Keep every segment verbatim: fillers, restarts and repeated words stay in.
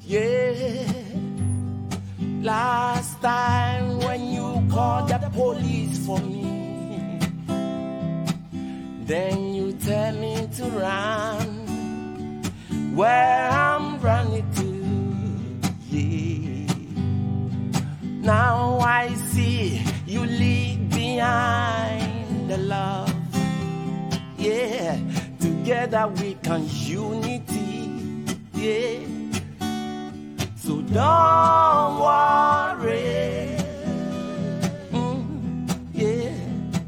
Yeah. Last time when you called the police for me, then you tell me to run where I'm running to. Yeah. Now I see you leave behind the love. Yeah. Together we can unity. Yeah. So don't worry, mm, yeah.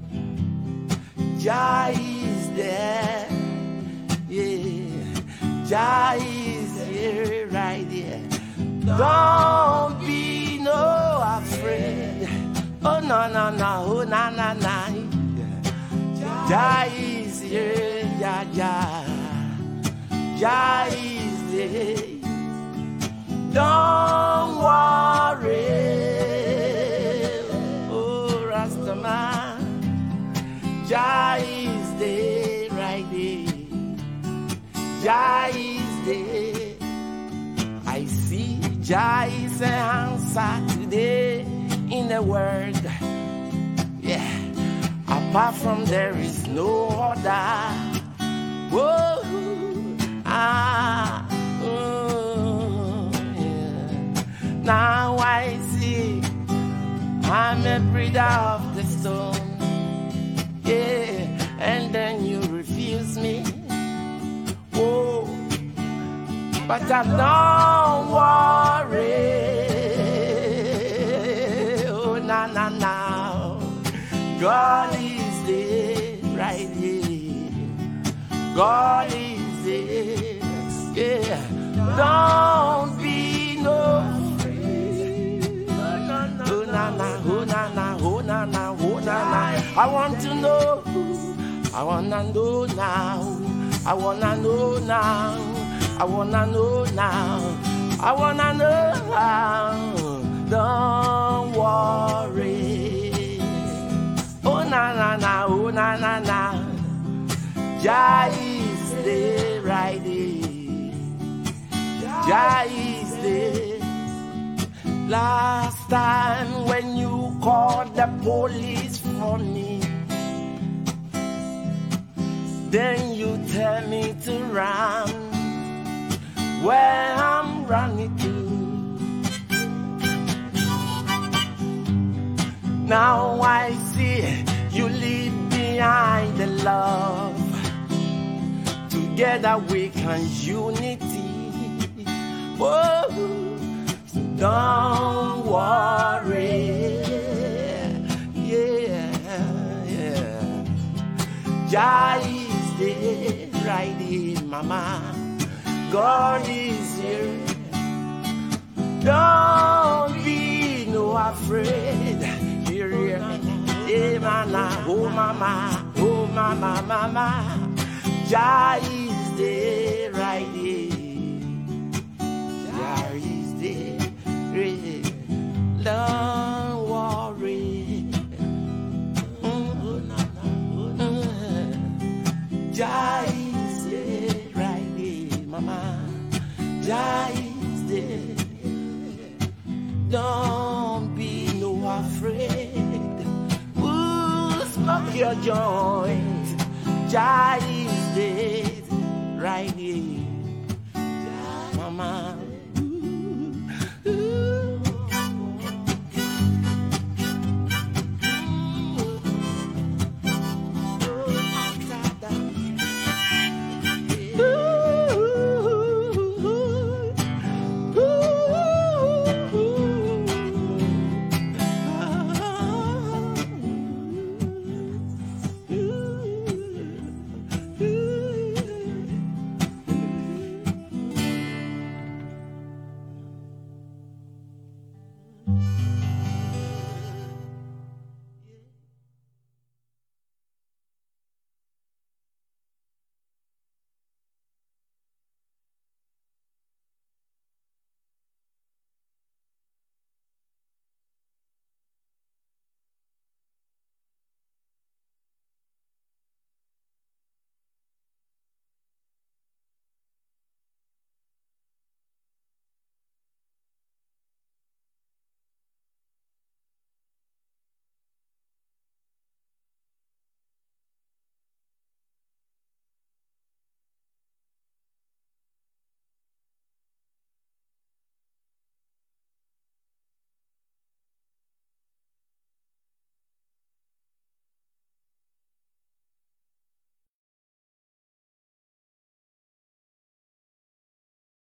Jah is there, yeah. Jah is here, right here. Don't be no afraid. Oh no no no, oh na na na. Jah is here, yeah yeah. Jah is there. Don't worry, oh Rastaman, Jah is there, right there. Jah is there. I see Jah is an answer today in the world. Yeah, apart from there is no other. Whoa, ah. Now I see I'm a breeder of the stone. Yeah, and then you refuse me. Oh, but I don't worry. Oh, na na na. God is there, right here. God is there. Yeah, don't be no. Oh na na, oh na na, oh na na. I want to know, I wanna know now, I wanna know now, I wanna know now, I wanna know now. Don't worry. Oh na na na, oh na na na. Jah is there, right there. Jah is there. Last time when you called the police for me, then you tell me to run where I'm running to. Now I see you leave behind the love. Together we can unity. Whoa. Don't worry, yeah, yeah. Jah is there, right here, mama. God is here. Don't be no afraid. Here, here, hey, mama, oh mama, oh mama, mama. Jah is there, right here. Jah is there. Don't worry. Mm-hmm. Jah is there, right there, mama. Jah is there. Don't be no afraid. Ooh, smoke your joint. Jah is there, right here, mama.